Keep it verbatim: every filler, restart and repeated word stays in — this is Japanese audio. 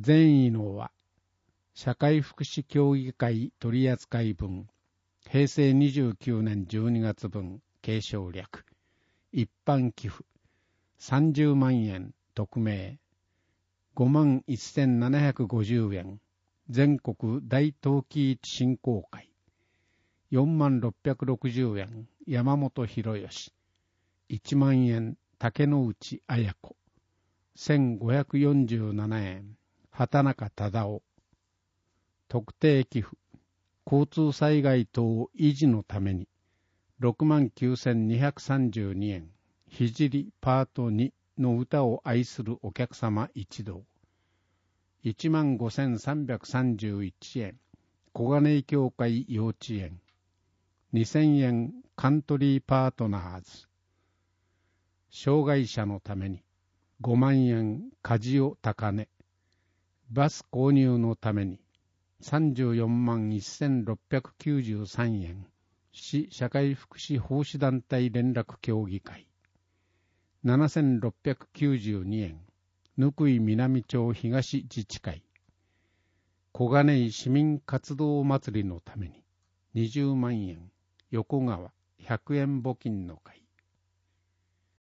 善意の輪社会福祉協議会取扱分へいせいにじゅうきゅうねんじゅうにがつ分継承略一般寄付さんじゅうまんえん匿名ごまんせんななひゃくごじゅうえん全国大陶器市振興会よんまんろっぴゃくろくじゅうえん山本博義いちまんえん竹之内綾子せんごひゃくよんじゅうななえん畑中忠夫特定寄付交通災害等維持のためにろくまんきゅうせんにひゃくさんじゅうにえんひじりパートにの歌を愛するお客様一同いちまんごせんさんびゃくさんじゅういちえん小金井協会幼稚園にせんえんカントリーパートナーズ障害者のためにごまんえん梶尾高根バス購入のためにさんじゅうよんまんせんろっぴゃくきゅうじゅうさんえん市社会福祉奉仕団体連絡協議会ななせんろっぴゃくきゅうじゅうにえん貫井南町東自治会小金井市民活動祭りのためににじゅうまんえん横川ひゃくえん募金の会